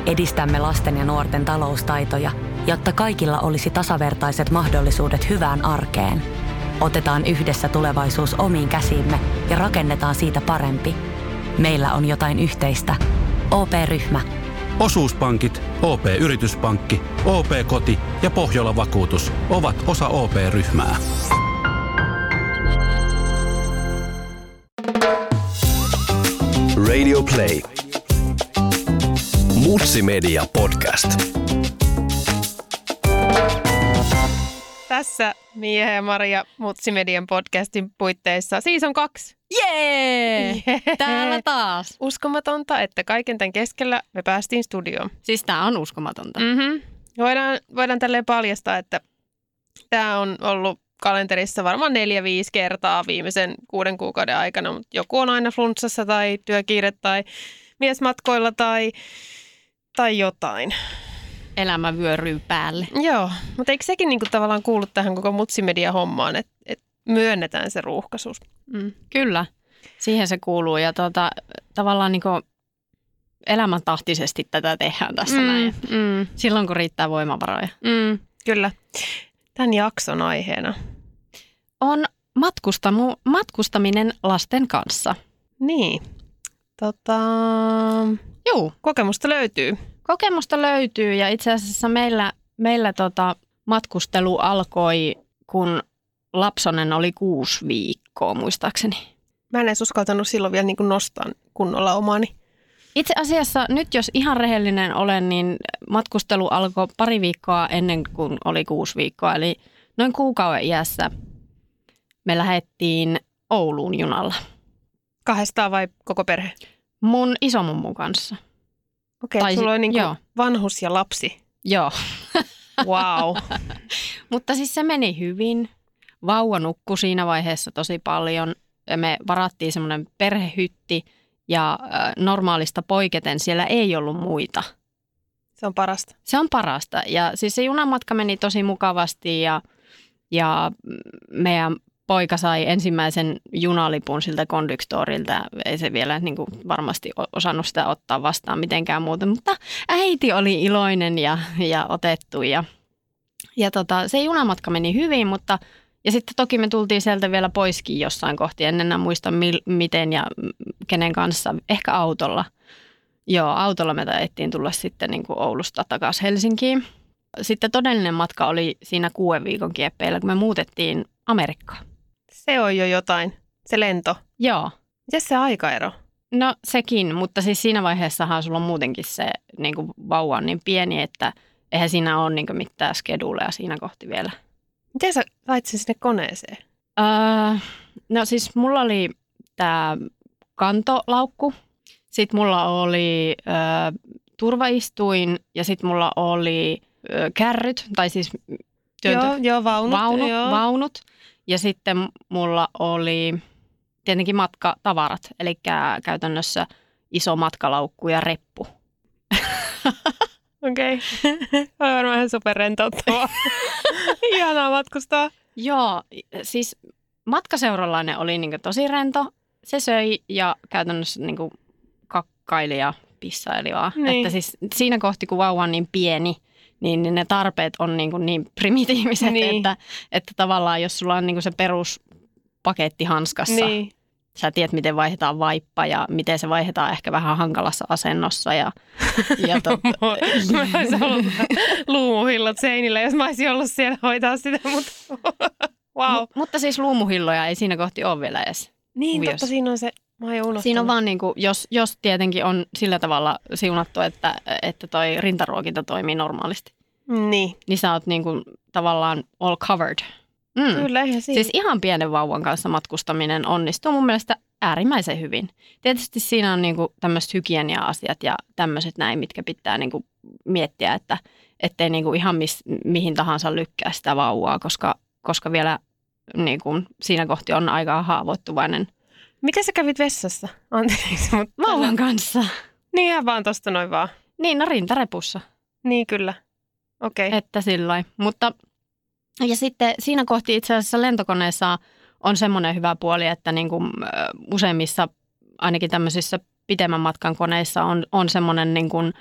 Edistämme lasten ja nuorten taloustaitoja, jotta kaikilla olisi tasavertaiset mahdollisuudet hyvään arkeen. Otetaan yhdessä tulevaisuus omiin käsiimme ja rakennetaan siitä parempi. Meillä on jotain yhteistä. OP-ryhmä. Osuuspankit, OP-yrityspankki, OP-koti ja Pohjola-vakuutus ovat osa OP-ryhmää. Radio Play. Mutsi Media Podcast. Tässä Miia ja Maria Mutsi Median podcastin puitteissa Season 2. Jee! Täällä taas. Uskomatonta, että kaiken tämän keskellä me päästiin studioon. Siis tää on uskomatonta. Voidaan tälleen paljastaa, että tää on ollut kalenterissa varmaan 4-5 kertaa viimeisen 6 kuukauden aikana, mutta joku on aina flunssassa tai työkiire tai miesmatkoilla tai jotain. Elämä vyöryy päälle. Joo, mutta eikö sekin niinku tavallaan kuulu tähän koko Mutsimedia-hommaan, että myönnetään se ruuhkaisuus? Kyllä, siihen se kuuluu ja tavallaan niinku elämäntahtisesti tätä tehdään tässä näin. Silloin kun riittää voimavaroja. Kyllä. Tämän jakson aiheena on matkustaminen lasten kanssa. Niin. Juu. Kokemusta löytyy Ja itse asiassa meillä matkustelu alkoi, kun lapsonen oli 6 viikkoa muistaakseni. Mä en edes uskaltanut silloin vielä niin kuin nostaa kunnolla omaani. Itse asiassa nyt jos ihan rehellinen olen, niin matkustelu alkoi 2 viikkoa ennen kuin oli 6 viikkoa. Eli noin kuukauden iässä me lähdettiin Ouluun junalla. 2 vai koko perhe? Mun isomummun kanssa. Okei, sulla on niin kuin vanhus ja lapsi. Joo. Wow. Mutta siis se meni hyvin. Vauva nukkui siinä vaiheessa tosi paljon. Me varattiin semmoinen perhehytti ja normaalista poiketen siellä ei ollut muita. Se on parasta. Se on parasta. Ja siis se junamatka meni tosi mukavasti ja meidän poika sai ensimmäisen junalipun siltä konduktorilta. Ei se vielä niin kuin varmasti osannut sitä ottaa vastaan mitenkään muuten, mutta äiti oli iloinen ja otettu. Ja se junamatka meni hyvin, mutta ja sitten toki me tultiin sieltä vielä poiskin jossain kohti. En enää muista miten ja kenen kanssa. Ehkä autolla. Joo, autolla me taidettiin tulla sitten niin kuin Oulusta takaisin Helsinkiin. Sitten todellinen matka oli siinä 6 viikon kieppeillä, kun me muutettiin Amerikkaan. Se on jo jotain, se lento. Joo. Miten se aikaero? No sekin, mutta siis siinä vaiheessahan sulla on muutenkin se niin kuin vauva on niin pieni, että eihän siinä ole niin kuin mitään skeduleja siinä kohti vielä. Miten sä lait sen sinne koneeseen? No siis mulla oli tämä kantolaukku, sitten mulla oli turvaistuin ja sitten mulla oli kärryt, tai siis vaunut. Ja sitten mulla oli tietenkin matkatavarat, eli käytännössä iso matkalaukku ja reppu. Okei. On varmaan ihan superrentouttavaa. Ihanaa matkustaa. Joo, siis matkaseuralainen oli niinku tosi rento. Se söi ja käytännössä niinku kakkaili ja pissaili vaan. Niin. Että siis siinä kohti, kun vauva on niin pieni, niin ne tarpeet on niin primitiiviset, niin. Että tavallaan jos sulla on niin se peruspaketti hanskassa, niin. Sä tiedät, miten vaihdetaan vaippa ja miten se vaihdetaan ehkä vähän hankalassa asennossa. Mä olisin ollut luumuhillot seinillä, jos mä olisin ollut siellä hoitaa sitä, mutta wow. Mutta siis luumuhilloja ei siinä kohti ole vielä edes. Niin, kuviossa. Totta, siinä on se, mä oon jo unohtanut. Siinä on vaan niin kuin, jos tietenkin on sillä tavalla siunattu, että toi rintaruokinta toimii normaalisti. Niin sä oot niin kuin tavallaan all covered. Kyllä, eihän siinä. Siis ihan pienen vauvan kanssa matkustaminen onnistuu mun mielestä äärimmäisen hyvin. Tietysti siinä on niinku tämmöiset hygienia-asiat ja tämmöiset näin, mitkä pitää niinku miettiä, että ettei niinku ihan mihin tahansa lykkää sitä vauvaa, koska vielä niinku siinä kohti on aika haavoittuvainen. Miten sä kävit vessassa? Anteeksi, mutta vauvan kanssa. Niin ihan vaan tosta noin vaan. Niin, no rintarepussa. Niin kyllä. Okei. Että sillain. Mutta ja sitten siinä kohti itse asiassa lentokoneessa on semmoinen hyvä puoli, että niin kuin useimmissa ainakin tämmöisissä pitemmän matkan koneissa on semmoinen niin kuin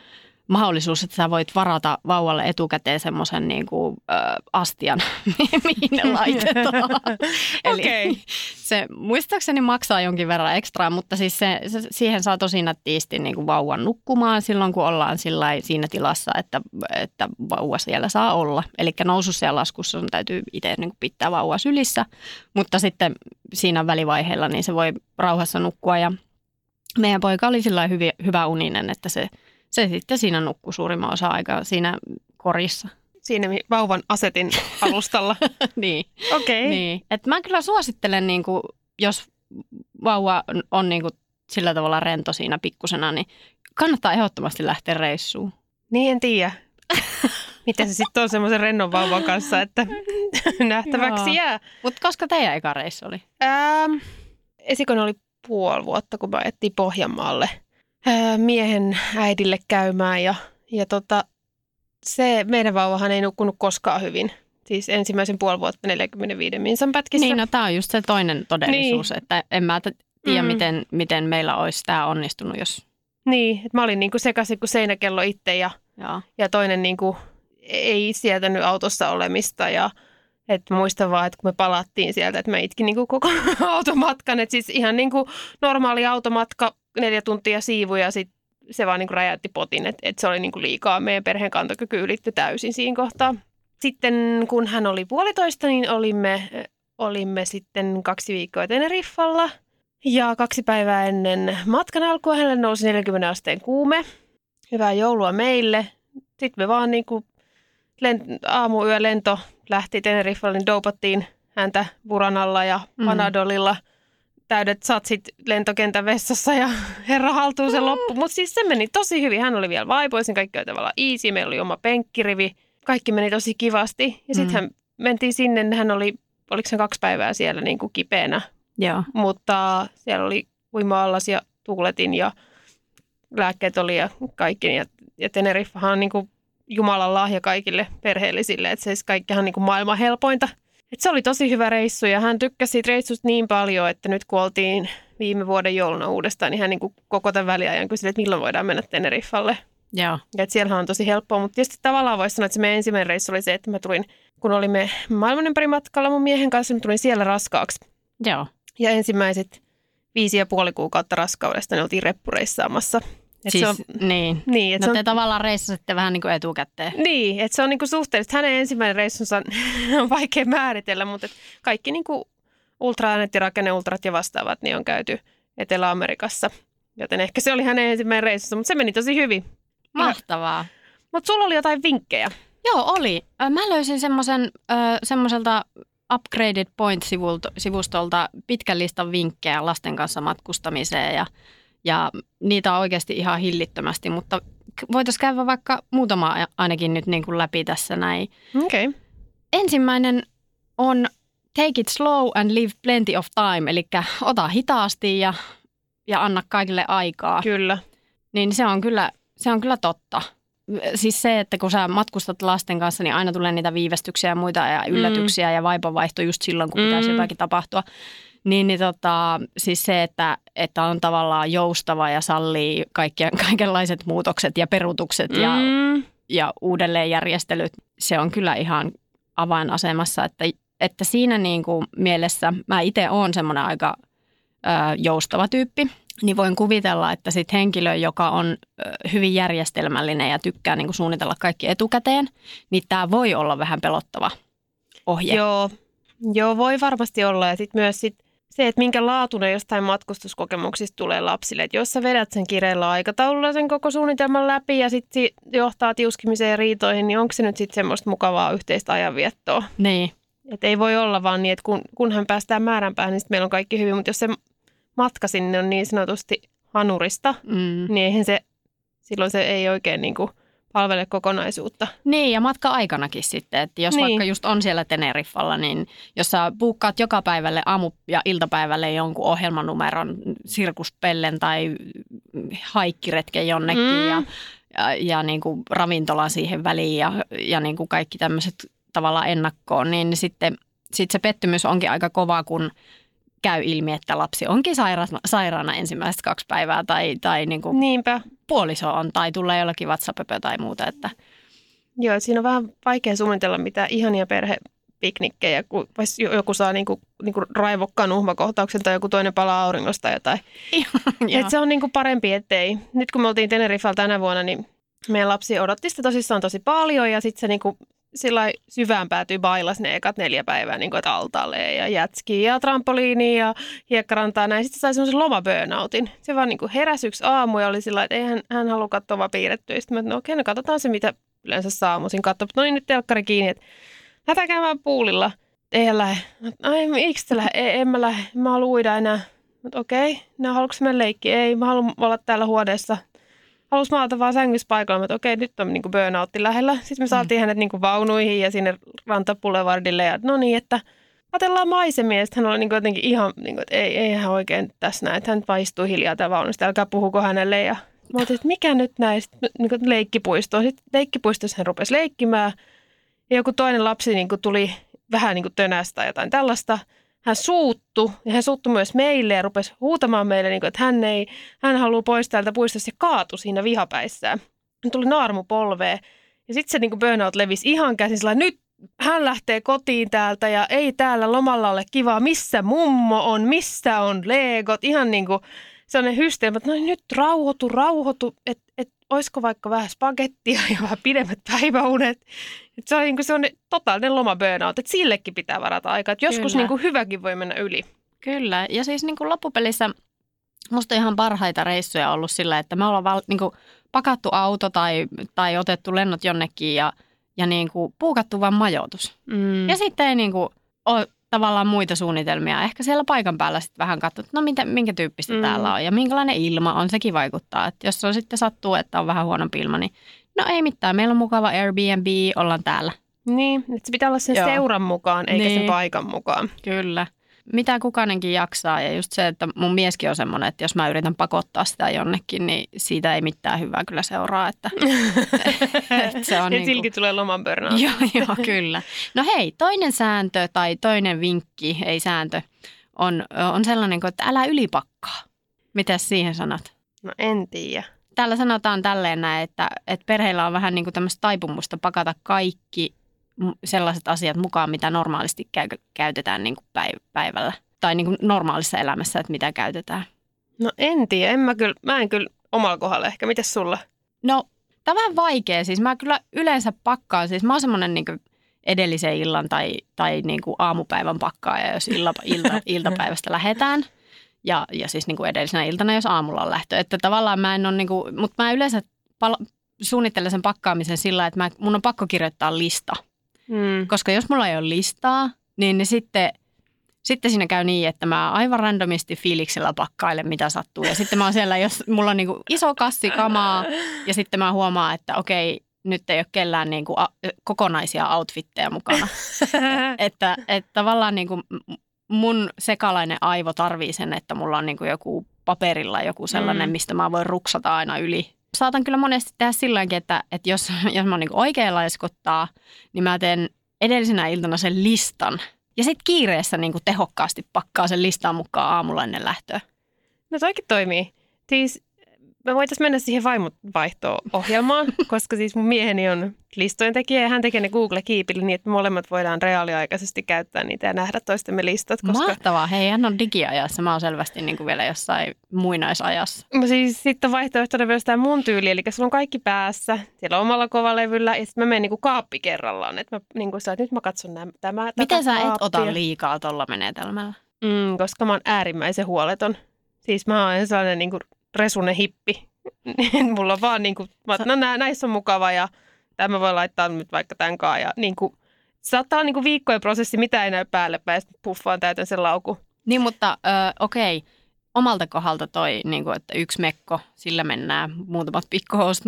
mahdollisuus, että sä voit varata vauvalle etukäteen semmoisen niin kuin, astian, mihin ne laitetaan. Eli se muistaakseni maksaa jonkin verran ekstraa, mutta siis siihen saa tosi nättiisti niin kuin vauvan nukkumaan silloin, kun ollaan siinä tilassa, että vauva siellä saa olla. Eli nousussa ja laskussa sun täytyy itse niin kuin pitää vauva sylissä, mutta sitten siinä välivaiheella niin se voi rauhassa nukkua. Ja meidän poika oli sillä hyvä uninen, että se sitten siinä nukkui suurimman osa aikaa siinä korissa. Siinä vauvan asetin alustalla. Niin. Okei. Niin. Et mä kyllä suosittelen, niin kuin, jos vauva on niin kuin, sillä tavalla rento siinä pikkusena, niin kannattaa ehdottomasti lähteä reissuun. Niin, en tiedä. Miten se sitten on semmoisen rennon vauvan kanssa, että nähtäväksi jää. Mutta koska teidän eka reissu oli? Esikoinen oli 5 vuotta, kun mä ajettiin Pohjanmaalle miehen äidille käymään ja se meidän vauvahan ei nukkunut koskaan hyvin. Siis ensimmäisen 5 vuotta 45 minsan pätkissä. Niin, no tämä on just se toinen todellisuus, niin. Että en mä tiedä, miten meillä olisi tämä onnistunut, jos... Niin, että mä olin niinku sekaisin kuin seinäkello itse ja toinen niinku ei sietänyt autossa olemista ja että muistan vaan, että kun me palattiin sieltä, että mä itkin niinku koko automatkan, että siis ihan niinku normaali automatka, 4 tuntia siivu ja sitten se vaan niinku räjäytti potin, että se oli niinku liikaa. Meidän perheen kantokyky ylittyi täysin siinä kohtaa. Sitten kun hän oli 1,5, niin olimme sitten 2 viikkoa Teneriffalla ja 2 päivää ennen matkan alkua hänelle nousi 40 asteen kuume. Hyvää joulua meille. Sitten me vaan niinku aamuyölento lähti Teneriffalle, niin doupattiin häntä Buranalla ja Panadolilla. Täydet satsit lentokentän vessassa ja herra haltuun se loppu. Mutta siis se meni tosi hyvin. Hän oli vielä vaipoisin, kaikki oli tavallaan easy. Meillä oli oma penkkirivi. Kaikki meni tosi kivasti. Ja sitten hän mentiin sinne, hän oli, oliko se 2 päivää siellä niin kuin kipeänä. Joo. Mutta siellä oli uima-allas ja tuuletin ja lääkkeet oli ja kaikki. Ja Teneriffahan on niin kuin Jumalan lahja kaikille perheellisille, että se kaikkihan on niin kuin maailman helpointa. Et se oli tosi hyvä reissu ja hän tykkäsi siitä reissusta niin paljon, että nyt kun oltiin viime vuoden jouluna uudestaan, niin hän niin kuin koko tämän väliajan kyseli, että milloin voidaan mennä Teneriffalle. Joo. Ja siellähän on tosi helppoa, mutta tietysti tavallaan voisi sanoa, että se meidän ensimmäinen reissu oli se, että mä tulin, kun olimme maailman ympäri matkalla mun miehen kanssa, niin tulin siellä raskaaksi. Joo. Ja ensimmäiset 5,5 kuukautta raskaudesta ne oltiin reppureissaamassa. Siis, niin. No te tavallaan reissasitte vähän niin kuin etukäteen. Niin, että se on niin kuin suhteellisesti. Hänen ensimmäinen reissunsa on vaikea määritellä, mutta kaikki niin kuin ultraäänet ja rakenneultrat ja vastaavat niin on käyty Etelä-Amerikassa. Joten ehkä se oli hänen ensimmäinen reissunsa, mutta se meni tosi hyvin. Mahtavaa. Mutta sulla oli jotain vinkkejä. Joo, oli. Mä löysin semmoiselta Upgraded Point-sivustolta pitkän listan vinkkejä lasten kanssa matkustamiseen ja niitä on oikeasti ihan hillittömästi, mutta voitaisiin käydä vaikka muutama ainakin nyt niin kuin läpi tässä näin. Okay. Ensimmäinen on take it slow and leave plenty of time, eli ota hitaasti ja anna kaikille aikaa. Kyllä. Niin se on kyllä totta. Siis se, että kun sä matkustat lasten kanssa, niin aina tulee niitä viivästyksiä ja muita ja yllätyksiä ja vaipanvaihto just silloin, kun pitäisi jotakin tapahtua. Siis se, että on tavallaan joustava ja sallii kaikenlaiset muutokset ja peruutukset ja uudelleenjärjestelyt, se on kyllä ihan avainasemassa, että siinä niin kuin mielessä mä itse oon semmoinen aika joustava tyyppi, niin voin kuvitella, että sit henkilö, joka on hyvin järjestelmällinen ja tykkää niin kuin suunnitella kaikki etukäteen, niin tämä voi olla vähän pelottava ohje. Joo, voi varmasti olla ja sitten myös se, että minkä laatuinen jostain matkustuskokemuksista tulee lapsille. Että jos sä vedät sen kireellä aikataululla sen koko suunnitelman läpi ja sitten johtaa tiuskimiseen ja riitoihin, niin onko se nyt sitten semmoista mukavaa yhteistä ajanviettoa? Niin. Että ei voi olla vaan niin, että kunhan päästään määränpäähän, niin sitten meillä on kaikki hyvin. Mutta jos se matka sinne on niin sanotusti hanurista, niin eihän silloin se ei oikein niin kuin palvele kokonaisuutta. Niin, ja matka-aikanakin sitten, että jos vaikka just on siellä Teneriffalla, niin jos sä buukkaat joka päivälle aamu- ja iltapäivälle jonkun ohjelmanumeron, sirkuspellen tai haikkiretken jonnekin ja niin kuin ravintolan siihen väliin ja niin kuin kaikki tämmöiset tavallaan ennakkoon, niin sitten se pettymys onkin aika kova, kun käy ilmi, että lapsi onkin sairaana ensimmäiset 2 päivää tai niin kuin Niinpä. puoliso on tai tulee jollakin WhatsApp-pöpö tai muuta. Että. Joo, siinä on vähän vaikea suunnitella mitään ihania perhepiknikkejä, kun joku saa niinku raivokkaan uhmakohtauksen tai joku toinen palaa auringosta jotain. Et se on niinku parempi, ettei. Nyt kun me oltiin Tenerifalla tänä vuonna, niin meidän lapsi odotti sitä tosissaan tosi paljon ja sitten se niinku sillä syvään päätyi bailas ne ekat 4 päivää, niin kuin, että altaalle ja jätskiin ja trampoliiniin ja hiekkarantaan. Näin sitten sai semmoisen lomaburnoutin. Se vaan niin kuin heräsi yksi aamu ja oli sillä että ei hän halua katsoa vaan piirrettyä. Sitten mä että no okei, no katsotaan se, mitä yleensä saa aamuisin katsoa. No niin, nyt telkkari kiinni, että lähdetään käymään puulilla. Eihän lähde. Ai, miksi te lähde? En mä lähde. Mä haluan uida enää. Mutta okei, haluatko mennä leikkiä? Ei, mä haluan olla täällä huoneessa. Halusi maata vaan sängyssä paikalla, että okei, nyt on niin kuin burnoutti lähellä. Sitten me saatiin hänet niin kuin vaunuihin ja sinne Rantaboulevardille ja no niin, että katsellaan maisemia. Ja sitten hän oli niin kuin jotenkin ihan, niin kuin, että ei hän oikein tässä näin, että hän vaan istuu hiljaa täällä vaunusta, älkää puhuko hänelle. Ja mä otin, että mikä nyt näistä, niin kuin leikkipuistoon. Sitten leikkipuistossa hän rupesi leikkimään ja joku toinen lapsi niin kuin tuli vähän niin kuin tönästä tai jotain tällaista. Hän suuttui ja hän suuttui myös meille ja rupesi huutamaan meille, että hän haluaa pois täältä puistosta ja kaatui siinä vihapäissään. Hän tuli naarmupolveen ja sitten se burnout levisi ihan käsin sillä nyt hän lähtee kotiin täältä ja ei täällä lomalla ole kivaa, missä mummo on, missä on legot. Ihan niin kuin sellainen hysteema, että no nyt rauhoitu, että olisiko vaikka vähän spagettia ja vähän pidemmät päiväunet. Että se on niin kuin se on totaalinen lomaburnout, että sillekin pitää varata aikaa. Että joskus niin kuin hyväkin voi mennä yli. Kyllä, ja siis niin kuin loppupelissä musta ihan parhaita reissuja ollut sillä, että me ollaan niin kuin pakattu auto tai otettu lennot jonnekin ja niin kuin puukattu vaan majoitus. Ja sitten ei niin kuin ole tavallaan muita suunnitelmia. Ehkä siellä paikan päällä sitten vähän katsot, no minkä tyyppistä täällä on ja minkälainen ilma on, sekin vaikuttaa. Että jos on sitten sattuu, että on vähän huonompi ilma, niin no ei mitään. Meillä on mukava Airbnb, ollaan täällä. Niin, että se pitää olla sen seuran mukaan, eikä sen paikan mukaan. Kyllä. Mitä kukainenkin jaksaa ja just se, että mun mieskin on semmoinen, että jos mä yritän pakottaa sitä jonnekin, niin siitä ei mitään hyvää kyllä seuraa. Että se on niin silläkin tulee loman burnout. Joo, kyllä. No hei, toinen sääntö tai toinen vinkki, ei sääntö, on sellainen, että älä ylipakkaa. Mitäs siihen sanot? No en tiedä. Täällä sanotaan tälleen näin, että perheillä on vähän niin kuin tämmöistä taipumusta pakata kaikki sellaiset asiat mukaan, mitä normaalisti käytetään niin kuin päivällä. Tai niin kuin normaalissa elämässä, että mitä käytetään. No en tiedä. Mä en kyllä omalla kohdalla ehkä. Mitäs sulla? No, tämä on vähän vaikea. Siis mä kyllä yleensä pakkaan. Siis mä oon semmoinen niin kuin edellisen illan tai niin kuin aamupäivän pakkaaja, jos iltapäivästä lähdetään. Ja siis niin kuin edellisenä iltana, jos aamulla on lähtö. Että tavallaan mä en ole, niin kuin, mutta mä yleensä suunnittelen sen pakkaamisen sillä, että mun on pakko kirjoittaa lista. Koska jos mulla ei ole listaa, niin sitten siinä käy niin, että mä aivan randomisti fiiliksellä pakkailen, mitä sattuu. Ja sitten mä oon siellä, jos mulla on niinku iso kassi kamaa ja sitten mä huomaan, että okei, nyt ei ole kellään niinku kokonaisia outfitteja mukana. että tavallaan niinku mun sekalainen aivo tarvii sen, että mulla on niinku joku paperilla joku sellainen, mistä mä voin ruksata aina yli. Saatan kyllä monesti tehdä silläkin, että jos mä niin oikein laiskottaa, niin mä teen edellisenä iltana sen listan. Ja sitten kiireessä niin tehokkaasti pakkaa sen listan mukaan aamulla ennen lähtöä. No toikin toimii. Siis me voitaisiin mennä siihen vaimovaihto-ohjelmaan, koska siis mun mieheni on listojen tekijä ja hän tekee ne Google Keepille niin, että me molemmat voidaan reaaliaikaisesti käyttää niitä ja nähdä toistemme listat. Koska mahtavaa. Hei, hän on digiajassa. Mä oon selvästi niin kuin vielä jossain muinaisajassa. No siis sitten vaihtoehtona myös tämä mun tyyli, eli sulla on kaikki päässä, siellä omalla kovalevyllä ja sitten mä menen niin kuin kaappi kerrallaan. Että mä niin kuin että nyt mä katson tämä miten sä et ota liikaa tuolla menetelmällä? Koska mä oon äärimmäisen huoleton. Siis mä oon sellainen niin kuin resunen hippi. Mulla on vaan niin kuin, no näissä on mukava ja tämä voi laittaa nyt vaikka tämän kanssa. Ja niin kuin, saattaa olla niin kuin viikkojen prosessi, mitä ei näy päälle päin, ja sitten puffaan täytän sen laukun. Niin, mutta okei. Omalta kohdalta toi, niin kuin, että yksi mekko, sillä mennään muutamat pikkuhousut,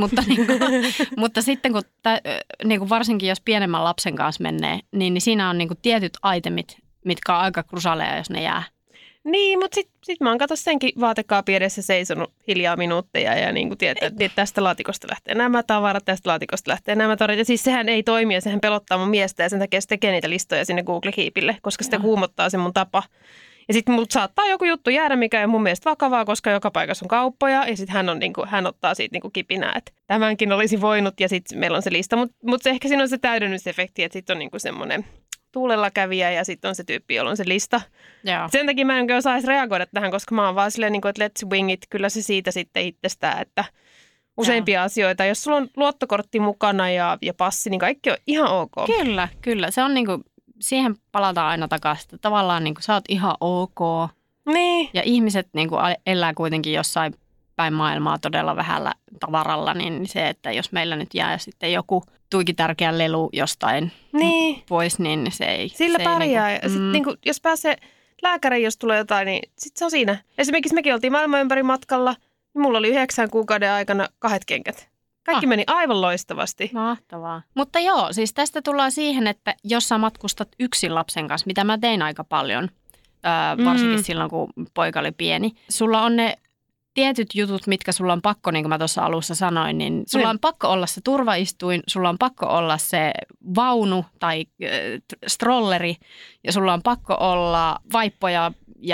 mutta sitten kun niin kuin varsinkin jos pienemmän lapsen kanssa menee, niin siinä on niin kuin tietyt itemit, mitkä on aika krusaleja, jos ne jää. Niin, mutta sit mä oon kato senkin vaatekaapin edessä seisonut hiljaa minuutteja ja niin kuin tietää, että tästä laatikosta lähtee nämä tavarat, tästä laatikosta lähtee nämä tavarat. Ja siis sehän ei toimi ja sehän pelottaa mun miestä ja sen takia se tekee niitä listoja sinne Google Keepille, koska sitä kuumottaa se mun tapa. Ja sitten multa saattaa joku juttu jäädä, mikä on mun mielestä vakavaa, koska joka paikassa on kauppoja. Ja sitten hän ottaa siitä niinku kipinää, että tämänkin olisi voinut. Ja sitten meillä on se lista. Mutta ehkä siinä on se täydennysefekti, että sitten on niinku semmoinen tuulella kävijä ja sitten on se tyyppi, jolla on se lista. Joo. Sen takia mä en osaisi reagoida tähän, koska mä oon vaan silleen, että let's wing it. Kyllä se siitä sitten itsestään, että useimpia asioita. Jos sulla on luottokortti mukana ja passi, niin kaikki on ihan ok. Kyllä. Se on niinku, siihen palataan aina takaisin. Tavallaan niinku, sä oot ihan ok. Niin. Ja ihmiset niinku, elää kuitenkin jossain päin maailmaa todella vähällä tavaralla, niin se, että jos meillä nyt jää sitten joku tuikin tärkeä lelu jostain pois, niin se ei... Sillä pärjää. Ja sitten niinku, jos pääsee lääkäriin, jos tulee jotain, niin sitten se on siinä. Esimerkiksi mekin oltiin maailman ympäri matkalla. Mulla oli 9 kuukauden aikana 2 kengät. Kaikki meni aivan loistavasti. Mahtavaa. Mutta joo, siis tästä tullaan siihen, että jos sä matkustat yksin lapsen kanssa, mitä mä tein aika paljon, varsinkin silloin, kun poika oli pieni. Sulla on ne tietyt jutut, mitkä sulla on pakko, niin kuin mä tuossa alussa sanoin, niin sulla on pakko olla se turvaistuin, sulla on pakko olla se vaunu tai strolleri ja sulla on pakko olla vaippoja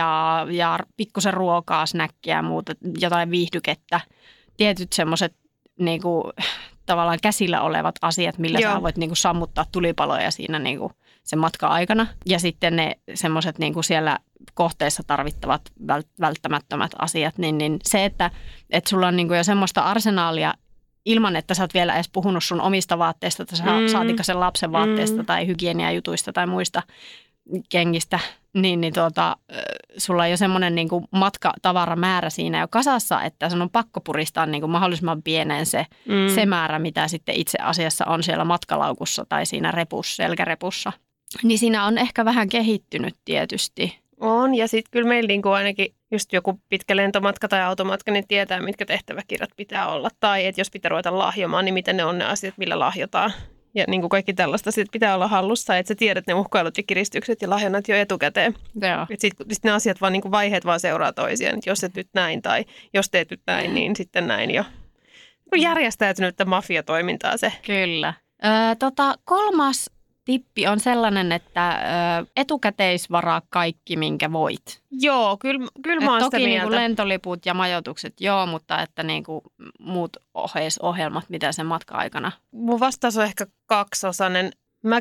ja pikkusen ruokaa, snäkkiä ja muuta, jotain viihdykettä. Tietyt semmoiset niinku, tavallaan käsillä olevat asiat, millä sä voit niinku, sammuttaa tulipaloja siinä niinku, sen matka-aikana. Ja sitten ne semmoiset niinku, siellä kohteessa tarvittavat välttämättömät asiat. Niin se, että sulla on niinku, jo semmoista arsenaalia ilman, että sä oot vielä edes puhunut sun omista vaatteista, saatikka sen lapsen vaatteista tai hygieniajutuista tai muista kengistä, niin sulla on jo semmoinen niinku matkatavaramäärä siinä jo kasassa, että sun on pakko puristaa niinku mahdollisimman pieneen se määrä, mitä sitten itse asiassa on siellä matkalaukussa tai siinä selkärepussa. Niin siinä on ehkä vähän kehittynyt tietysti. On, ja sitten kyllä meillä niinku ainakin just joku pitkä lentomatka tai automatka, niin tietää, mitkä tehtäväkirjat pitää olla. Tai että jos pitää ruveta lahjomaan, niin mitä ne on ne asiat, millä lahjotaan. Ja niin kuin kaikki tällaista pitää olla hallussa, että sä tiedät ne uhkailut ja kiristykset ja lahjonnat jo etukäteen. Sitten ne asiat vaan, niin kuin vaiheet vaan seuraa toisiaan. Että jos et nyt näin tai jos teet nyt näin, niin sitten näin jo. Järjestäytynyttä mafiatoimintaa se. Kyllä. Kolmas tippi on sellainen, että etukäteisvaraa kaikki, minkä voit. Joo, kyllä mä oon sitä toki mieltä. Toki lentoliput ja majoitukset, joo, mutta että niinku muut ohjelmat, mitä sen matka-aikana. Mun vastaus on ehkä 2-osainen. Mä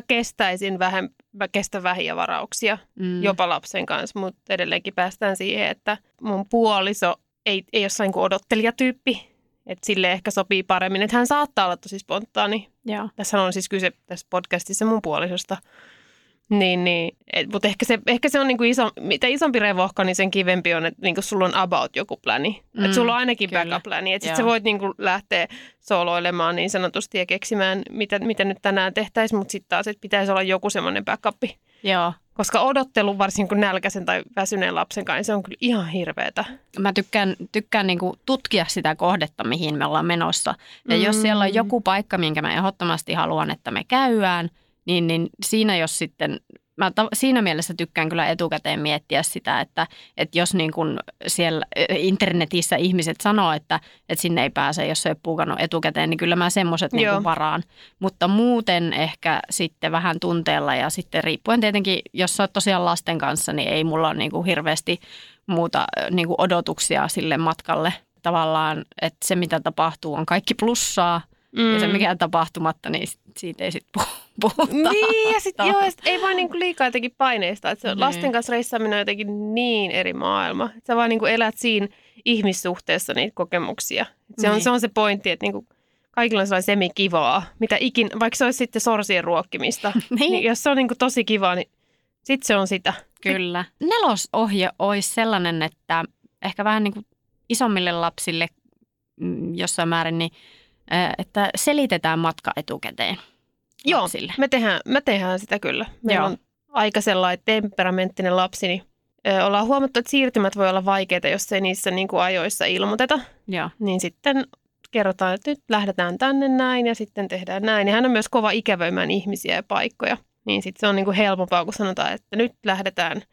kestän vähiä varauksia jopa lapsen kanssa, mutta edelleenkin päästään siihen, että mun puoliso ei ole sellainen kuin odottelijatyyppi. Että sille ehkä sopii paremmin, että hän saattaa olla tosi spontaani. Tässä on siis kyse tässä podcastissa mun puolisosta. Mutta ehkä se on niinku mitä isompi revohka, niin sen kivempi on, että niinku sulla on about joku pläni. Että sulla on ainakin backup-pläni. Että sitten sä voit niinku lähteä sooloilemaan niin sanotusti ja keksimään, mitä nyt tänään tehtäisiin, mutta sitten taas, että pitäisi olla joku semmoinen backup. Joo. Koska odottelu varsinkin kun nälkäisen tai väsyneen lapsen kanssa, niin se on kyllä ihan hirveetä. Mä tykkään niinku tutkia sitä kohdetta, mihin me ollaan menossa. Ja jos siellä on joku paikka, minkä mä ehdottomasti haluan, että me käydään, niin siinä jos sitten, mä siinä mielessä tykkään kyllä etukäteen miettiä sitä, että jos niin kuin siellä internetissä ihmiset sanoo, että sinne ei pääse, jos se ei puukannut etukäteen, niin kyllä mä semmoiset niin kuin varaan. Mutta muuten ehkä sitten vähän tunteella ja sitten riippuen tietenkin, jos sä oot tosiaan lasten kanssa, niin ei mulla ole niin kuin hirveästi muuta niin kuin odotuksia sille matkalle. Tavallaan, että se mitä tapahtuu on kaikki plussaa. Ja se mikä tapahtumatta, niin siitä ei sitten puhuta. Niin, ja sitten ei vaan niinku liikaa jotenkin paineista. Että se lasten kanssa reissaaminen on jotenkin niin eri maailma. Että sä vaan niinku elät siinä ihmissuhteessa niitä kokemuksia. Se on se pointti, että niinku kaikilla on sellainen semikivaa, mitä vaikka se olisi sitten sorsien ruokkimista. Niin jos se on niinku tosi kivaa, niin sitten se on sitä. Kyllä. 4. olisi sellainen, että ehkä vähän niinku isommille lapsille jossain määrin, niin että selitetään matka etukäteen lapsille. Joo, me tehdään sitä kyllä. Meillä on aika sellainen temperamenttinen lapsi, niin ollaan huomattu, että siirtymät voi olla vaikeita, jos ei niissä niin kuin ajoissa ilmoiteta. Joo. Niin sitten kerrotaan, että nyt lähdetään tänne näin ja sitten tehdään näin. Ja hän on myös kova ikävöimään ihmisiä ja paikkoja. Niin sitten se on niin kuin helpompaa, kun sanotaan, että nyt lähdetään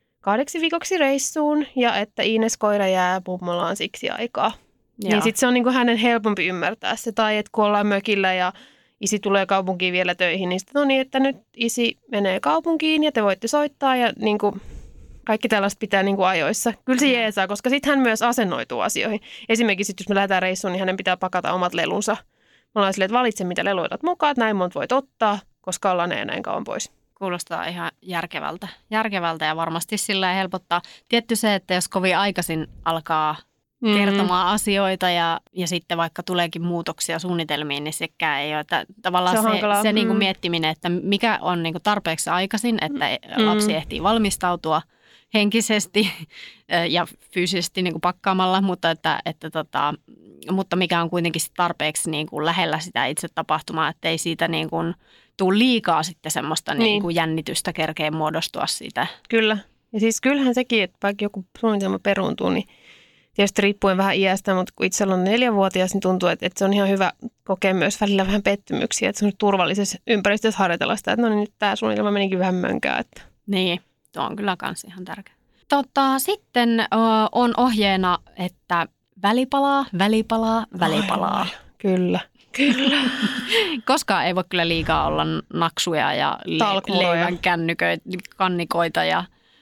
2 viikoksi reissuun ja että Iines koira jää mummolaan siksi aikaa. Niin sitten se on niinku hänen helpompi ymmärtää se. Tai että kun ollaan mökillä ja isi tulee kaupunkiin vielä töihin, niin sitten on niin, että nyt isi menee kaupunkiin ja te voitte soittaa. Ja niinku, Kaikki tällaista pitää niin kuin ajoissa. Kyllä se jeesaa, koska sitten hän myös asennoituu asioihin. Esimerkiksi jos me lähdetään reissuun, niin hänen pitää pakata omat lelunsa. Me ollaan silleen, että valitse mitä leluja otat mukaan, että näin monta voit ottaa, koska ollaan näin kauan pois. Kuulostaa ihan järkevältä ja varmasti sillä helpottaa. Tietty se, että jos kovin aikaisin alkaa kertomaan asioita ja sitten vaikka tuleekin muutoksia suunnitelmiin, niin sekään ei ole. Että tavallaan se niin kuin miettiminen, että mikä on niin kuin tarpeeksi aikaisin, että lapsi ehtii valmistautua henkisesti ja fyysisesti niin kuin pakkaamalla, mutta mikä on kuitenkin tarpeeksi niin kuin lähellä sitä itse tapahtumaa, että ei siitä niin kuin tule liikaa sitten semmoista niin kuin jännitystä kerkeä muodostua siitä. Kyllä. Ja siis kyllähän sekin, että vaikka joku suunnitelma peruuntuu, niin tietysti riippuen vähän iästä, mutta kun itse on 4-vuotias, niin tuntuu, että se on ihan hyvä kokea myös välillä vähän pettymyksiä, että se on turvallisessa ympäristössä harjoitella sitä, että no niin nyt tämä suunnitelma menikin vähän mönkään. Että. Niin, tuo on kyllä kans ihan tärkeä. Sitten on ohjeena, että välipalaa. Ai, kyllä. Koskaan ei voi kyllä liikaa olla naksuja ja leivän kannikoita ja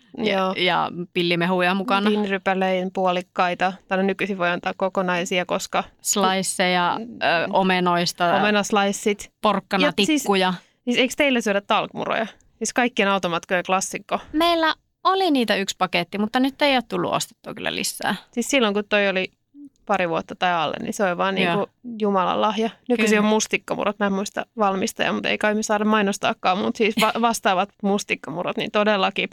pillimehuja mukana. Pinrypälein puolikkaita. Tai nykyisin voi antaa kokonaisia, koska sliceja omenoista. Omenasliceit. Porkkanatikkuja. Siis eikö teille syödä talkmuroja? Siis kaikkien automatkojen klassikko. Meillä oli niitä 1 paketti, mutta nyt ei ole tullut ostettua kyllä lisää. Siis silloin, kun toi oli 2 vuotta tai alle, niin se oli vaan niin kuin Jumalan lahja. Nykyisin on mustikkamurot. Mä en muista valmistajaa, mutta ei kai me saada mainostaakaan, mutta siis vastaavat mustikkamurot, niin todellakin.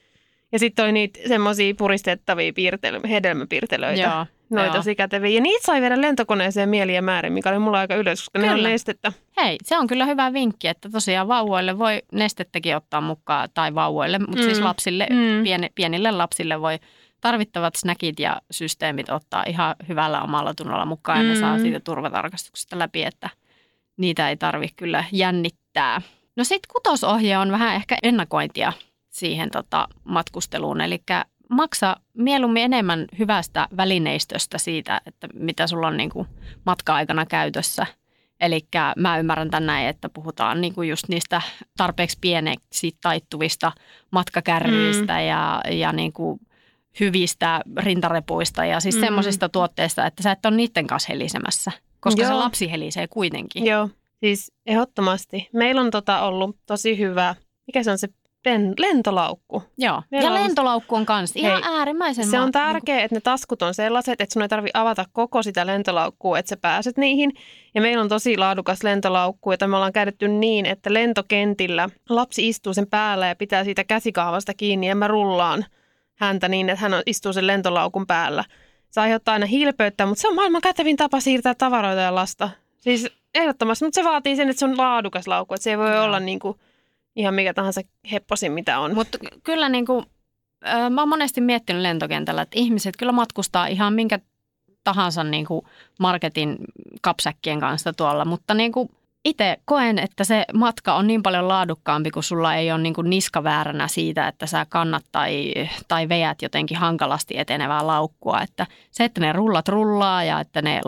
Ja sitten oli niitä semmoisia puristettavia hedelmäpiirtelöitä. Joo, noita tosi käteviä. Ja niitä sai viedä lentokoneeseen mieliä ja määrin, mikä oli mulla aika ylös, koska ne on nestettä. Hei, se on kyllä hyvä vinkki, että tosiaan vauvoille voi nestettäkin ottaa mukaan, tai vauvoille, mutta siis lapsille, pienille lapsille voi tarvittavat snackit ja systeemit ottaa ihan hyvällä omalla tunnolla mukaan ja ne saa siitä turvatarkastuksesta läpi, että niitä ei tarvitse kyllä jännittää. No sitten 6. ohje on vähän ehkä ennakointia siihen matkusteluun, eli maksa mieluummin enemmän hyvästä välineistöstä siitä, että mitä sulla on niin kuin matka-aikana käytössä. Eli mä ymmärrän tän näin, että puhutaan niin kuin just niistä tarpeeksi pieneksi taittuvista matkakärryistä ja niin kuin hyvistä rintarepuista ja siis semmoisista tuotteista, että sä et ole niiden kanssa helisemässä, koska se lapsi helisee kuitenkin. Joo, siis ehdottomasti. Meillä on ollut tosi hyvä, mikä se on se lentolaukku. Joo, ja lentolaukku on kanssa ihan äärimmäisen. Se on tärkeää, että ne taskut on sellaiset, että sun ei tarvitse avata koko sitä lentolaukkua, että sä pääset niihin. Ja meillä on tosi laadukas lentolaukku, jota me ollaan käytetty niin, että lentokentillä lapsi istuu sen päällä ja pitää siitä käsikahvasta kiinni ja mä rullaan häntä niin, että hän istuu sen lentolaukun päällä. Se aiheuttaa aina hilpeyttä, mutta se on maailman kätevin tapa siirtää tavaroita ja lasta. Siis ehdottomasti, mutta se vaatii sen, että se on laadukas laukku, että se ei voi olla niin kuin ihan mikä tahansa hepposin, mitä on. Mutta kyllä niin kuin, mä oon monesti miettinyt lentokentällä, että ihmiset kyllä matkustaa ihan minkä tahansa niin kuin marketin kapsäkkien kanssa tuolla, mutta niin kuin itse koen, että se matka on niin paljon laadukkaampi, kun sulla ei ole niin kuin niska vääränä siitä, että sä kannat tai veät jotenkin hankalasti etenevää laukkua. Että se, että ne rullat rullaa ja että ne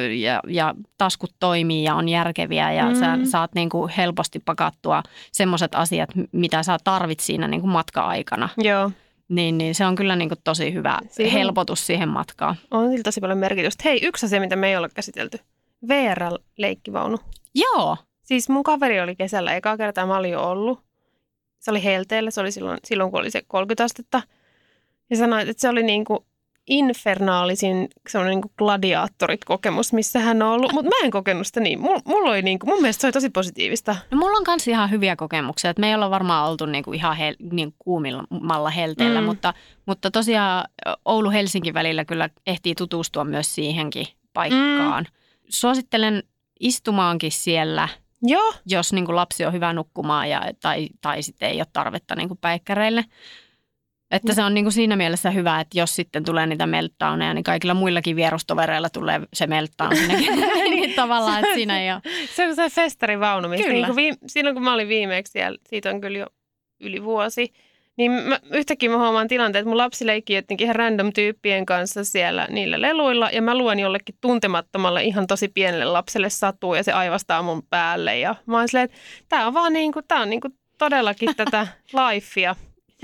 ja taskut toimii ja on järkeviä ja sä saat niin kuin helposti pakattua semmoiset asiat, mitä sä tarvit siinä niin kuin matka-aikana. Joo. Niin se on kyllä niin kuin tosi hyvä helpotus siihen matkaan. On sillä tosi paljon merkitystä. Hei, yksi asia, mitä me ei ole käsitelty. VR-leikkivaunu. Joo. Siis mun kaveri oli kesällä, ekaa kertaa mä olin jo ollut. Se oli helteellä, se oli silloin kun oli se 30 astetta. Ja sanoin, että se oli niinku infernaalisin semmoinen niinku gladiaattorit-kokemus, missä hän on ollut. Mutta mä en kokenut sitä niin. Mulla oli niinku, mun mielestä se oli tosi positiivista. No, mulla on myös ihan hyviä kokemuksia. Että me ei olla varmaan oltu niinku ihan niin kuumimmalla helteellä, mutta tosiaan Oulu-Helsinki välillä kyllä ehtii tutustua myös siihenkin paikkaan. Suosittelen istumaankin siellä, jos niin kuin lapsi on hyvä nukkumaan tai sitten ei ole tarvetta niin kuin päikkäreille. Että se on niin kuin siinä mielessä hyvä, että jos sitten tulee niitä meltdowneja, niin kaikilla muillakin vierustovereilla tulee se meltdown sinnekin. Niin tavallaan, että siinä ei ole. Se on se festarivaunu, mistä niin silloin kun mä olin viimeksi siellä, siitä on kyllä jo yli vuosi, niin yhtäkkiä mä huomaan tilanteen, että mun lapsi leikkii jotenkin ihan random tyyppien kanssa siellä niillä leluilla. Ja mä luen jollekin tuntemattomalle ihan tosi pienelle lapselle satua ja se aivastaa mun päälle. Ja mä oon silleen, että tää on vaan niinku, tää on niinku todellakin tätä lifea.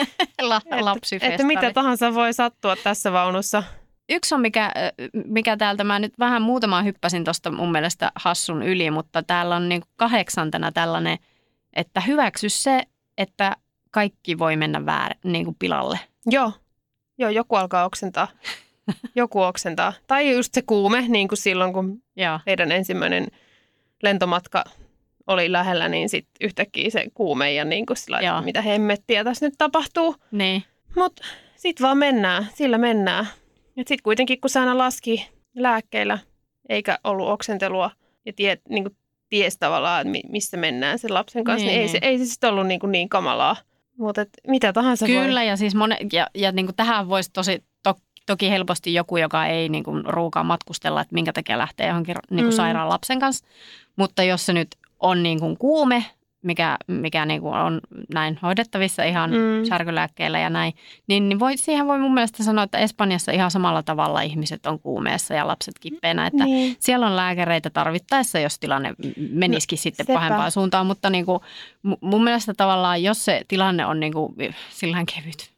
Lapsifestari. Että mitä tahansa voi sattua tässä vaunussa. Yksi on, mikä täältä, mä nyt vähän muutamaan hyppäsin tuosta mun mielestä hassun yli, mutta täällä on niin 8. tällainen, että hyväksy se, että kaikki voi mennä niin kuin pilalle. Joo, joku alkaa oksentaa. Joku oksentaa. Tai just se kuume, niin kuin silloin, kun heidän ensimmäinen lentomatka oli lähellä, niin sitten yhtäkkiä se kuume ja niin kuin sillä, että mitä hemmettiä tässä nyt tapahtuu. Niin. Mutta sitten vaan mennään, sillä mennään. Ja sitten kuitenkin, kun se aina laski lääkkeillä, eikä ollut oksentelua ja niin ties tavallaan, missä mennään sen lapsen kanssa, niin ei se sitten ollut niin kamalaa. Mutta mitä tahansa Kyllä, ja siis ja niin kuin tähän voisi toki helposti joku, joka ei niin kuin ruukaa matkustella, että minkä takia lähtee johonkin niin kuin sairaan lapsen kanssa. Mutta jos se nyt on niin kuin kuume, mikä niin kuin on näin hoidettavissa ihan särkylääkkeellä ja näin, niin siihen voi mun mielestä sanoa, että Espanjassa ihan samalla tavalla ihmiset on kuumeessa ja lapset kippeenä. Että siellä on lääkäreitä tarvittaessa, jos tilanne menisikin sitten pahempaan suuntaan. Mutta niin kuin, mun mielestä tavallaan, jos se tilanne on niin kuin sillain kevyt,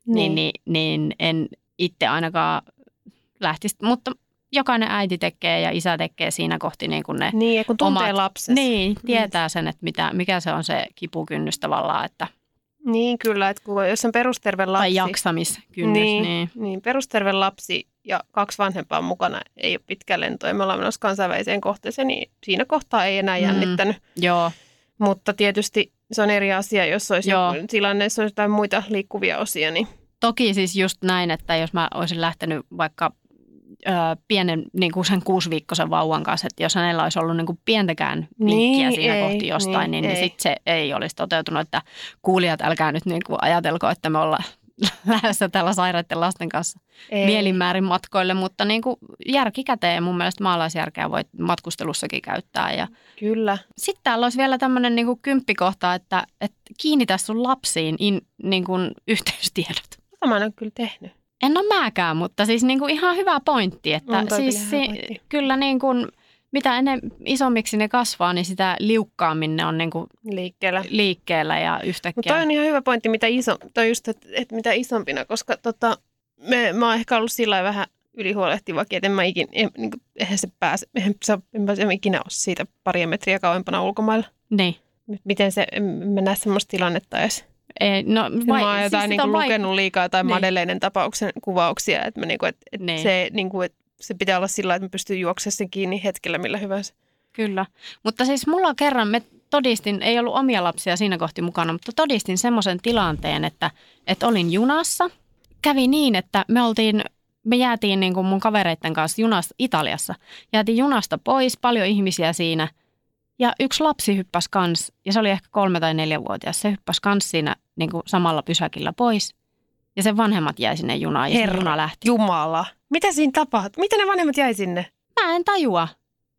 niin en itse ainakaan lähtisi. Mutta jokainen äiti tekee ja isä tekee siinä kohti niin kuin ne ja kun tuntee lapsensa. Niin, tietää sen, että mikä se on se kipukynnys tavallaan. Että niin kyllä, että jos on perusterve lapsi. Tai jaksamiskynnys. Niin, perusterve lapsi ja 2 vanhempaa mukana ei ole pitkä lento ja me ollaan menossa kansainväliseen kohteeseen, niin siinä kohtaa ei enää jännittänyt. Joo. Mutta tietysti se on eri asia, jos olisi joku tilanne, jos olisi jotain muita liikkuvia osia. Niin. Toki siis just näin, että jos mä olisin lähtenyt vaikka pienen niin kuin sen 6-viikkoisen vauvan kanssa, että jos hänellä olisi ollut niin kuin pientäkään linkkiä siinä kohti jostain, niin sitten se ei olisi toteutunut, että kuulijat älkää nyt niin kuin ajatelko, että me ollaan lähdössä tällä sairaiden lasten kanssa mielinmäärin matkoille, mutta niin kuin järki käteen mun mielestä maalaisjärkeä voi matkustelussakin käyttää. Ja kyllä. Sitten täällä olisi vielä tämmöinen niin kuin 10-kohta, että kiinnitä sun lapsiin niin kuin yhteystiedot. Tämä mä en ole kyllä tehnyt. En ole mäkään, mutta siis niin kuin ihan hyvä pointti, että siis kyllä niin kuin, mitä isommiksi ne kasvaa, niin sitä liukkaammin ne on niin kuin liikkeellä ja yhtäkkiä. Mutta toi on ihan hyvä pointti, että mitä isompina, koska mä oon ehkä ollut sillä lailla vähän ylihuolehtivakin, että eihän se ikinä ole siitä 2 metriä kauempana ulkomailla. Niin. Miten mä näe semmoista tilannetta edes? Ei, no, mä oon jotain siis lukenut liikaa jotain Madeleinen tapauksen kuvauksia, että se pitää olla sillä, että mä pystyn juoksemaan sen kiinni hetkellä millä hyvänsä. Kyllä, mutta siis mulla kerran todistin, ei ollut omia lapsia siinä kohti mukana, mutta todistin semmoisen tilanteen, että olin junassa. Kävi niin, että me jäätiin niin kuin mun kavereiden kanssa junasta Italiassa. Jäätiin junasta pois, paljon ihmisiä siinä. Ja yksi lapsi hyppäsi kans, ja se oli ehkä 3- tai 4-vuotias, se hyppäsi kans siinä niin kuin samalla pysäkillä pois. Ja sen vanhemmat jäi sinne junaan, ja se juna lähti. Jumala, mitä siinä tapahtui? Miten ne vanhemmat jäi sinne? Mä en tajua.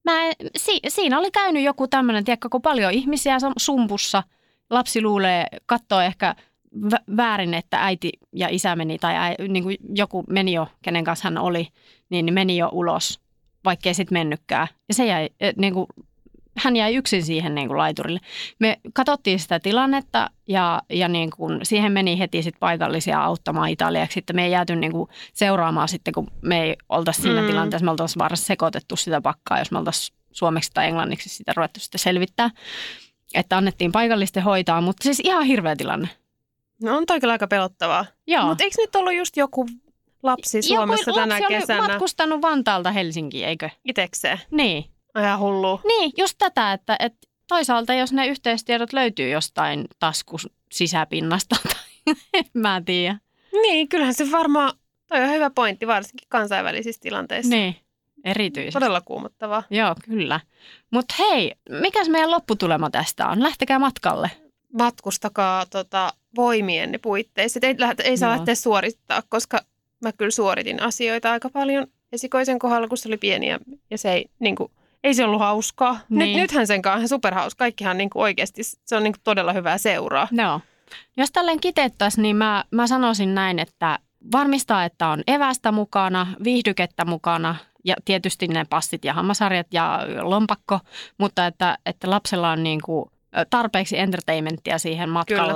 Siinä oli käynyt joku tämmöinen, tiedätkö, kun paljon ihmisiä sumpussa. Lapsi katsoo ehkä väärin, että äiti ja isä meni, tai niin kuin joku meni jo, kenen kanssa hän oli, niin meni jo ulos, vaikkei sitten mennytkään. Ja se jäi niin kuin hän jäi yksin siihen niin kuin laiturille. Me katsottiin sitä tilannetta ja niin kuin siihen meni heti sit paikallisia auttamaan Italiaksi. Sitten me ei jääty niin kuin seuraamaan sitten, kun me ei oltaisi siinä tilanteessa. Me oltaisiin varsin sekoitettu sitä pakkaa, jos me oltaisiin suomeksi tai englanniksi sitä ruvettu sitten selvittää. Että annettiin paikallisten hoitaa, mutta siis ihan hirveä tilanne. No on toi kyllä aika pelottavaa. Mutta eikö nyt ollut just joku lapsi Suomessa tänä kesänä? Joku lapsi oli matkustanut Vantaalta Helsinkiin, eikö? Itekseen? Niin. Ihan hullua. Niin, just tätä, että toisaalta jos ne yhteystiedot löytyy jostain taskun sisäpinnasta, en mä tiedä. Niin, kyllähän se varmaan, toi on hyvä pointti, varsinkin kansainvälisissä tilanteissa. Niin, erityisesti. Todella kuumottavaa. Joo, kyllä. Mutta hei, mikäs meidän lopputulema tästä on? Lähtekää matkalle. Matkustakaa voimienne puitteissa. Ei saa lähteä suorittaa, koska mä kyllä suoritin asioita aika paljon esikoisen kohdalla, kun se oli pieni ja se ei se ollut hauskaa. Niin. Nythän sen kanssa on superhauska. Kaikkihan niin kuin oikeasti, se on niin kuin todella hyvää seuraa. Joo. Jos tälleen kiteyttäisiin, niin mä sanoisin näin, että varmistaa, että on evästä mukana, viihdykettä mukana ja tietysti ne passit ja hammasharjat ja lompakko, mutta että lapsella on niin kuin tarpeeksi entertainmenttia siihen matkalle. Kyllä.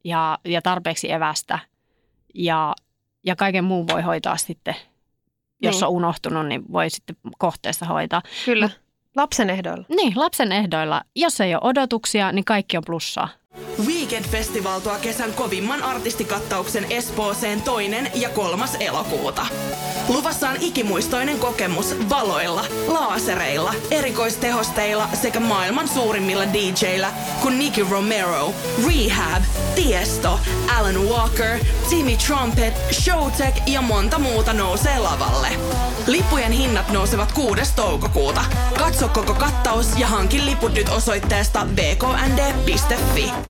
ja tarpeeksi evästä ja kaiken muun voi hoitaa sitten, jos on unohtunut, niin voi sitten kohteessa hoitaa. Kyllä, lapsen ehdoilla. Niin, lapsen ehdoilla. Jos ei ole odotuksia, niin kaikki on plussaa. Weekend Festival tuo kesän kovimman artistikattauksen Espooseen 2. ja 3. elokuuta. Luvassa on ikimuistoinen kokemus valoilla, laasereilla, erikoistehosteilla sekä maailman suurimmilla DJillä kuin Nicky Romero, Rehab, Tiesto, Alan Walker, Timmy Trumpet, Showtek ja monta muuta nousee lavalle. Lippujen hinnat nousevat 6. toukokuuta. Katso koko kattaus ja hankin liput nyt osoitteesta vknd.fi.